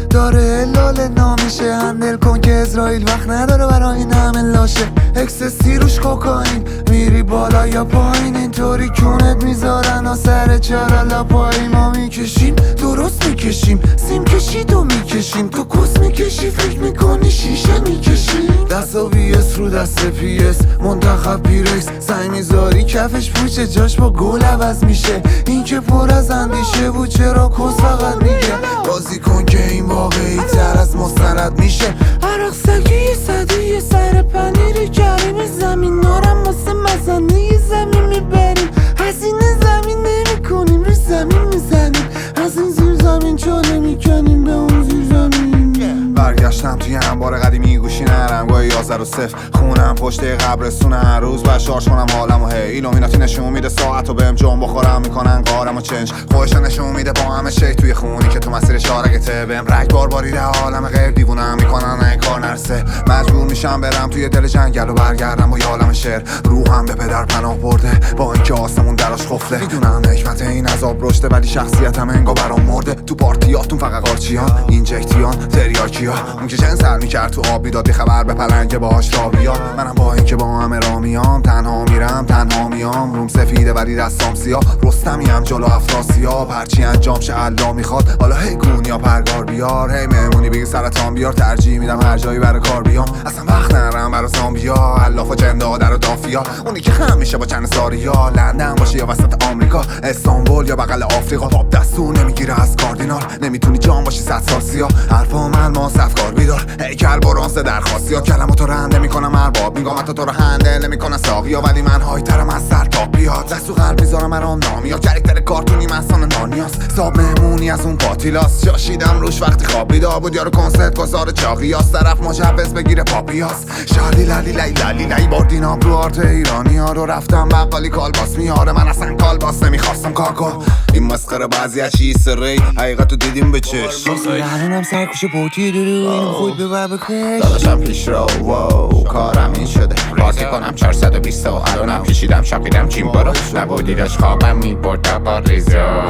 داره لاله نامیشه. هندل کن که اسرائیل وقت نداره برای این همه لاشه. اکسسی روش کوکائین، میری بالا یا پایین اینطوری کونت میذارن و سر چرا لاپایی. ما میکشیم درست میکشیم، سیم کشید و میکشیم. تو کس میکشی فکر میکنی شیشه میکشیم. دست و بیس رو دست پیس منتخب پیرکس، سعی میذاری کفش پوچه جاش با گل عوض میشه. این که پر از اندیشه بود چرا کس فقط میگه. بازی کن که این واقعی تر از مستند میشه. عرق سگی صدی سر پنیر کریم، زمین نارم واسه مزنه زمین میبریم. هزینه زمین نمی کنیم رو زمین میزنیم. از این زیر زمین چاله میکنیم به اون زیر زمین. برگشتم توی انبار قدیمی گوشی نرم گوه 11 و 0 خونم پشت قبرستون. هر روز باید شارژ کنم حالم و هی ایلومیناتی نشون میده ساعت و بهم جون بخورم میکنن قارم و چنج. خودش نشون میده با همه شیک توی خونی که تو مسیر شارگته. بهم رگبار باریده عالم غیر دیوونم میکنن این کار نرسه. مجبور میشم برم توی دل جنگل و برگردم با یالم شعر. روحم به پدر پناه برده با اینکه آسمون دراش خفته. میدونم حکمت این عذاب رشته ولی شخصیتم انگار برام مرده. تو پارتیاتون فقط قارچیان اینجکتیان تریاکیا. اون که جن سر میکرد تو آب میداد خبر به پلنگ باهاش را بیا. منم با اینکه با همه را میام تنها میرم تنها میام. روم سفیده ولی دستام سیاه، رستمیم جلو افراسیاب. هرچی انجام شه الله میخواد حالا هی گون یا پرگار بیار. هی مهمونی بگی سرطان بیار، ترجیح میدم هر جایی برای کار بیام. اصلا وقت نرم برای زامبیا، الاف و جنده در و دافیا. اونی که خم میشه با چند ساریا، لندن باشه یا وسط آمریکا، استانبول یا بغل آفریقا. پاپ دستور نمیگیره از کاردینال، نمیتونی جام باشی 100 سال سیا. حرفام الماس افکار بیدار، هیکل برانس درخواستیا. کلماتو رنده میکنم ارباب، میگم حتی تو رو هندل نمیکنن ساقیا. ولی من هایترم از سر تا بیاد، دست تو قلب میذارم مرام نامیاد. کرکتر کارتونی محسان نانیاس، صاحب مهمونی از اون پاتیلاس. جاشیدم روش وقتی خواب بیدار بود، یارو کنسرت گذار چاقیاس. طرف مجوز بگیره پاپیاس. شالی لالی لای لالی لای بردینام رو آرت ایرانی ها رو. رفتم بقالی کالباس میاره، من اصلا کالباس نمیخواستم کاکو. این مسخره بعضی از چیز ری حقیقتو دیدیم به چشم. الانم سرکوش پوتی دارو اینو خود ببر بکش. داداشم پیش رو واو کارم این شده. بازی کنم 420 و الانم کشیدم شاقیدم چیم برو. نبودی داشت خوابم میبرد با ریزا.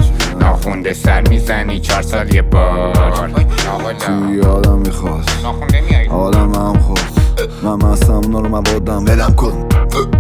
ناخونده سر میزنی 4 سال یه بار. توی آدم میخواست آدم هم خواست. من مستم اونا رو مبادم بلم کن.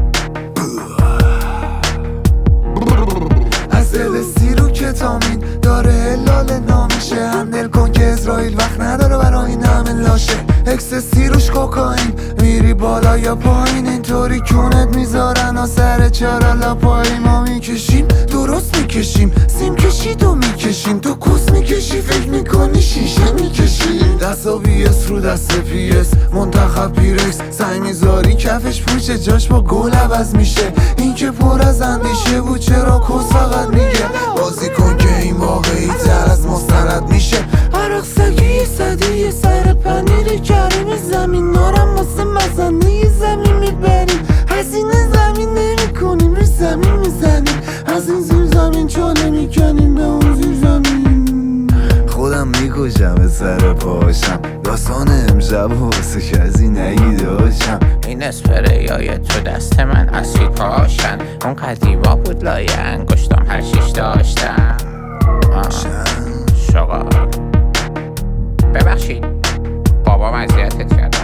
از دل سیرو کتامین داره لاله نامیشه. هندل کن که اسرائیل وقت نداره برای این همه لاشه. اکسسی روش کوکائین، میری بالا یا پایین اینطوری کونت میذارن و سر چرا لاپایی. ما میکشیم درست میکشیم، سیم کشید و میکشیم. تو کس میکشی فکر میکنی شیشه میکشیم. دست و بیس رو دست پیس منتخب پیرکس، سعی میذاری کفش پوچه جاش با گل عوض میشه. این که پر از اندیشه بود چرا کس فقط میگه. بازی کن که این واقعی تر از مستند میشه. عرق سگی صدی سر پنیر کریم، زمین نارم واسه مزنه زمین میبریم. هزینه زمین نمی کنیم رو زمین میزنیم. از این زیر زمین چاله میکنیم به اون زیر زمین. خودم میکشم به سر پاشم، داستان امشب واسه کسی نگیداشم. این اسپریای تو دست من اسید پاشن. اون قدیما بود لای انگشتم هر شیش داشتم. شغال ببخشید بابام اذیتت کرد.